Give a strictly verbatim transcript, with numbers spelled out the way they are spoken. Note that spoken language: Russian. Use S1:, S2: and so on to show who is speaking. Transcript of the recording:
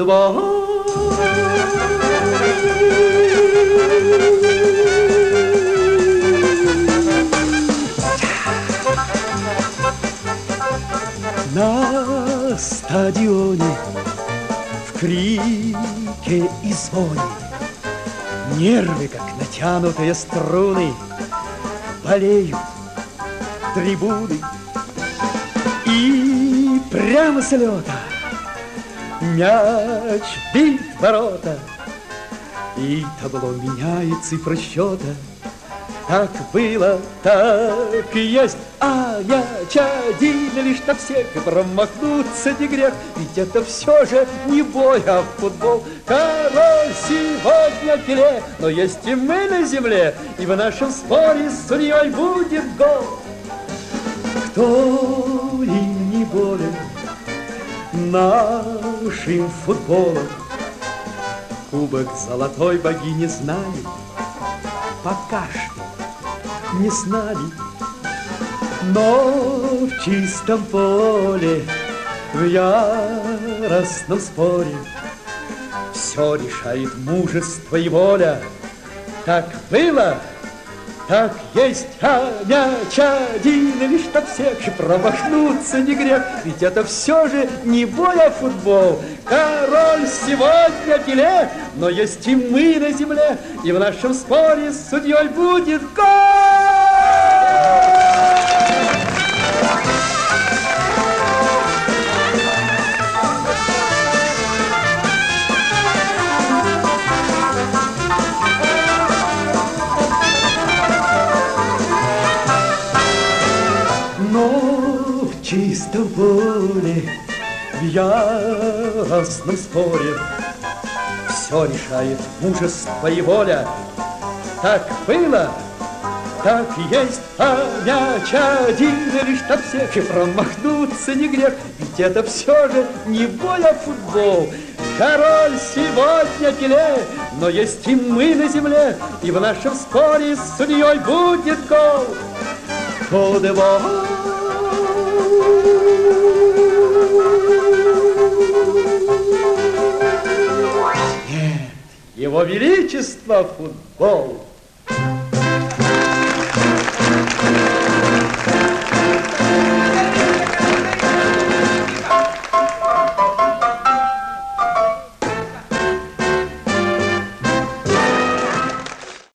S1: футбол. На стадионе в крике и звоне нервы, как натянутые струны, болеют трибуны. И прямо с лета мяч бит в ворота, и табло меняет цифры счета. Так было, так и есть, а мяч один лишь на всех, и промахнуться не грех, ведь это все же не бой, а футбол. Король сегодня Пеле, но есть и мы на земле, и в нашем споре с судьей будет гол. Кто им не болен нашим футболом, кубок золотой богини знали, пока что не с нами, но в чистом поле, в яростном споре все решает мужество и воля. Так было, так есть, а мяч один лишь на всех, и промахнуться не грех, ведь это все же не бой, а футбол. Король сегодня Пеле, но есть и мы на земле, и в нашем споре с судьей будет гол. Но в чистом поле, в яростном споре все решает мужество и воля. Так было, так есть, а мяч один лишь на всех, и промахнуться не грех, ведь это все же не бой, а футбол. Король сегодня Пеле, но есть и мы на земле, и в нашем споре с судьей будет гол. Футбол. Нет, его величество футбол.